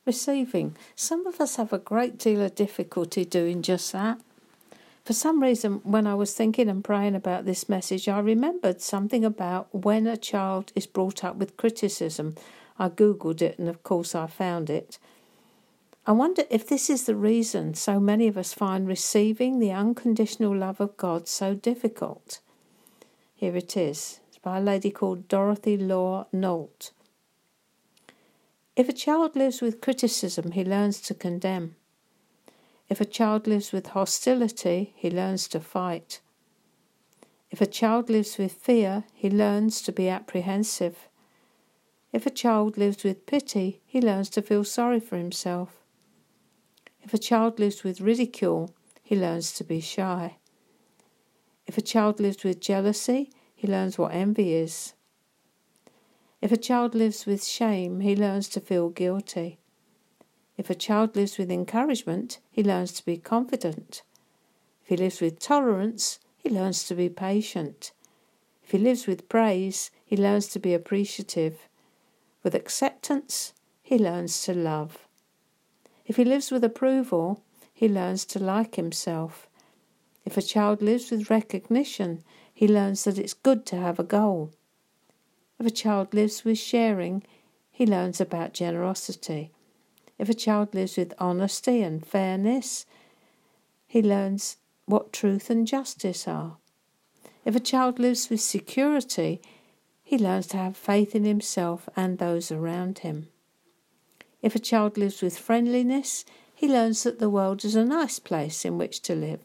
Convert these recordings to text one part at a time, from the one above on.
receiving. Some of us have a great deal of difficulty doing just that. For some reason, when I was thinking and praying about this message, I remembered something about when a child is brought up with criticism. I Googled it and of course I found it. I wonder if this is the reason so many of us find receiving the unconditional love of God so difficult. Here it is. It's by a lady called Dorothy Law Nolt. If a child lives with criticism, he learns to condemn. If a child lives with hostility, he learns to fight. If a child lives with fear, he learns to be apprehensive. If a child lives with pity, he learns to feel sorry for himself. If a child lives with ridicule, he learns to be shy. If a child lives with jealousy, he learns what envy is. If a child lives with shame, he learns to feel guilty. If a child lives with encouragement, he learns to be confident. If he lives with tolerance, he learns to be patient. If he lives with praise, he learns to be appreciative. With acceptance, he learns to love. If he lives with approval, he learns to like himself. If a child lives with recognition, he learns that it's good to have a goal. If a child lives with sharing, he learns about generosity. If a child lives with honesty and fairness, he learns what truth and justice are. If a child lives with security, he learns to have faith in himself and those around him. If a child lives with friendliness, he learns that the world is a nice place in which to live.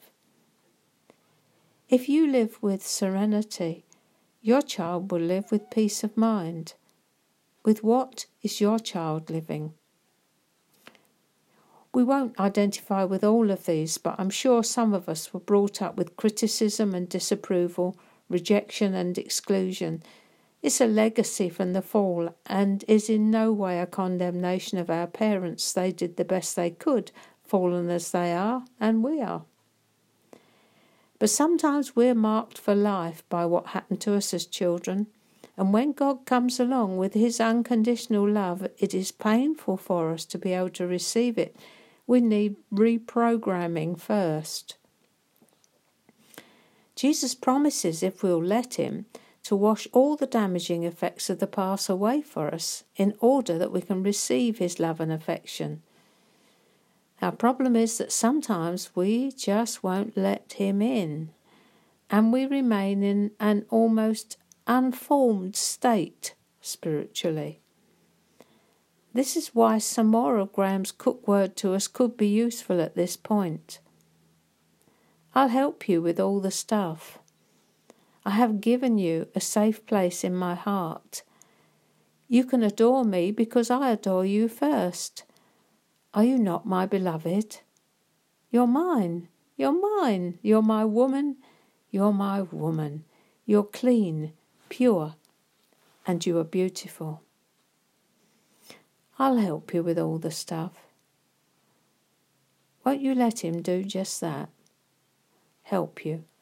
If you live with serenity, your child will live with peace of mind. With what is your child living? We won't identify with all of these, but I'm sure some of us were brought up with criticism and disapproval, rejection and exclusion. It's a legacy from the fall and is in no way a condemnation of our parents. They did the best they could, fallen as they are, and we are. But sometimes we're marked for life by what happened to us as children, and when God comes along with his unconditional love, it is painful for us to be able to receive it. We need reprogramming first. Jesus promises, if we'll let him, to wash all the damaging effects of the past away for us in order that we can receive his love and affection. Our problem is that sometimes we just won't let him in, and we remain in an almost unformed state spiritually. This is why some more of Graham's cook word to us could be useful at this point. I'll help you with all the stuff. I have given you a safe place in my heart. You can adore me because I adore you first. Are you not my beloved? You're mine. You're mine. You're my woman. You're my woman. You're clean, pure, and you are beautiful. I'll help you with all the stuff. Won't you let him do just that? Help you.